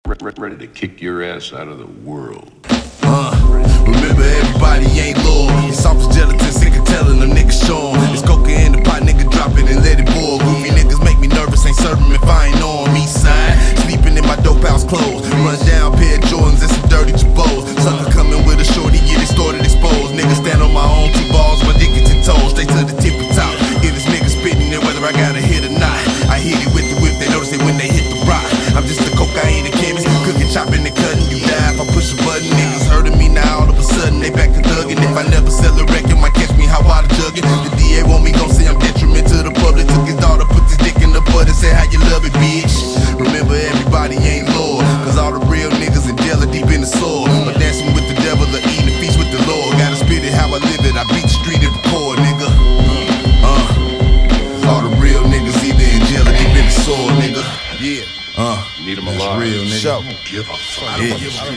Ready to kick your ass out of the world. Remember, everybody ain't loyal. It's soft as gelatin, sick of telling them niggas show 'em. It's coca in the pot, nigga, drop it and let it boil. Goofy niggas make me nervous, ain't serving if I ain't on 'em. East side, sleeping in my dope house clothes. Run down, pair of Jordans and some dirty Jabos. Sucker coming with a shorty, get it started exposed. Nigga stand on my own two balls, my dick is 10 toes, straight to the tip of top. Get this nigga spitting it, whether I got a hit or not. I hit it with the whip, they notice it when they hit the rock. I'm just a cocaine and chemist, cooking, chopping, and cutting. You die if I push a button. Niggas hurting me now, all of a sudden they back to thugging. If I never sell a record, might catch me how I jug it. The DA want me gon' say I'm detriment to the public. Took his daughter, put his dick in the butt and said how you love it, bitch. Remember, everybody ain't loyal, cause all the real niggas in jail are deep in the soil. But dancing with the devil or eating a feast with the Lord. Gotta spit it how I live it, I beat the street and record, nigga. All the real niggas either in jail or deep in the soil, nigga. Yeah. Need them alive. Real nigga. Show. Give a fuck. Yeah.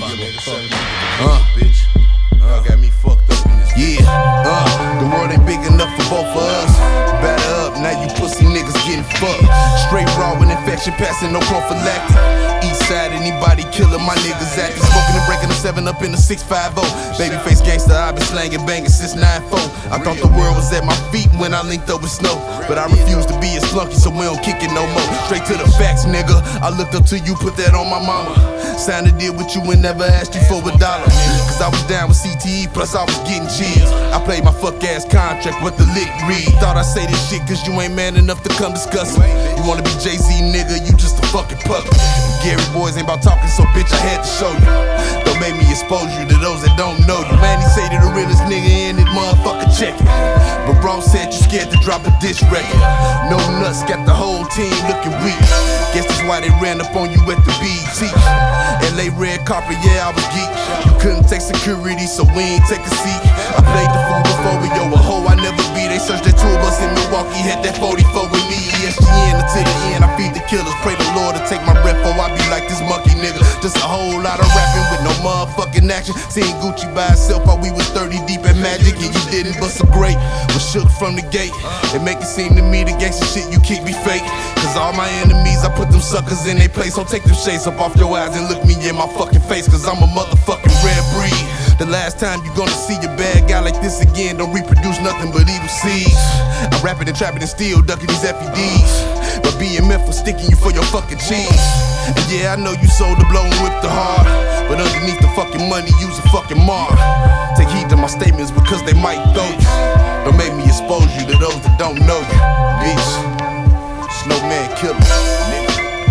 Bitch. Got me fucked up in this. Yeah. The world ain't big enough for both of us. Batter up, now you pussy niggas getting fucked. Straight raw with infection, passing no prophylactic. East side, anybody killing my niggas acting. Smoking and breaking the 7 up in the 650. Babyface gangster, I been slanging, banging since 9-4. I thought the world was at my feet when I linked up with Snow. But I refuse to be a flunky, so we don't kick it no more. Straight to the facts, nigga. I looked up to you, put that on my mama. Signed a deal with you and never asked you for $1. Cause I was down with CTE, plus I was getting cheese. I played my fuck ass contract, what the lick read. Thought I say this shit cause you ain't man enough to come discuss it. You wanna be Jay-Z, nigga, you just a fucking puppet. Gary boys ain't about talking, so bitch, I had to show you. Don't make me expose you to those that don't know you. Man, he say that the realest nigga in it, motherfucker, check it. But bro said you scared to drop a diss record. No nuts, got the whole team looking weak. Guess that's why they ran up on you at the BET. LA red carpet, yeah, I was geek. You couldn't take security, so we ain't take a seat. I played the fool before, but yo, a hoe I never be. They searched that tour bus in Milwaukee, had that 44 with me. ESGN until the end, I feed the killers. Pray the Lord to take my breath, or I be like this monkey nigga. Just a whole lot of rapping with no motherfucking action. Seeing Gucci by itself while we was 30 deep at Magic, and you didn't bust a great. Was shook from the gate. It make it seem to me the gangsta shit you kick be fake. Cause all my enemies, I put them suckers in their place. So take them shades up off your eyes and look me in my fucking face. Cause I'm a motherfucking rare breed. The last time you gonna see a bad guy like this again, don't reproduce nothing but evil seeds. I'm rapping and trapping and still ducking these FEDs. But BMF was sticking you for your fucking cheese. And yeah, I know you sold the blow and whipped the hard. But underneath the fucking money, use a fucking mark. Take heed to my statements because they might throw you. Don't make me expose you to those that don't know you, bitch. Snowman killer, nigga.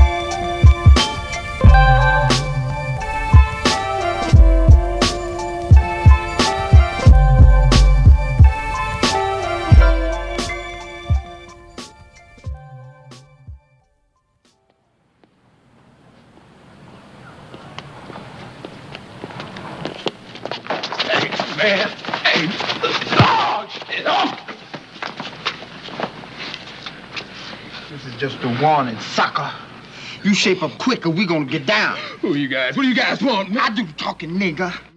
Man, hey, oh, shit, oh. This is just a warning, sucker. You shape up quick or we gonna get down. Who you guys? What do you guys want? I do talking, nigga.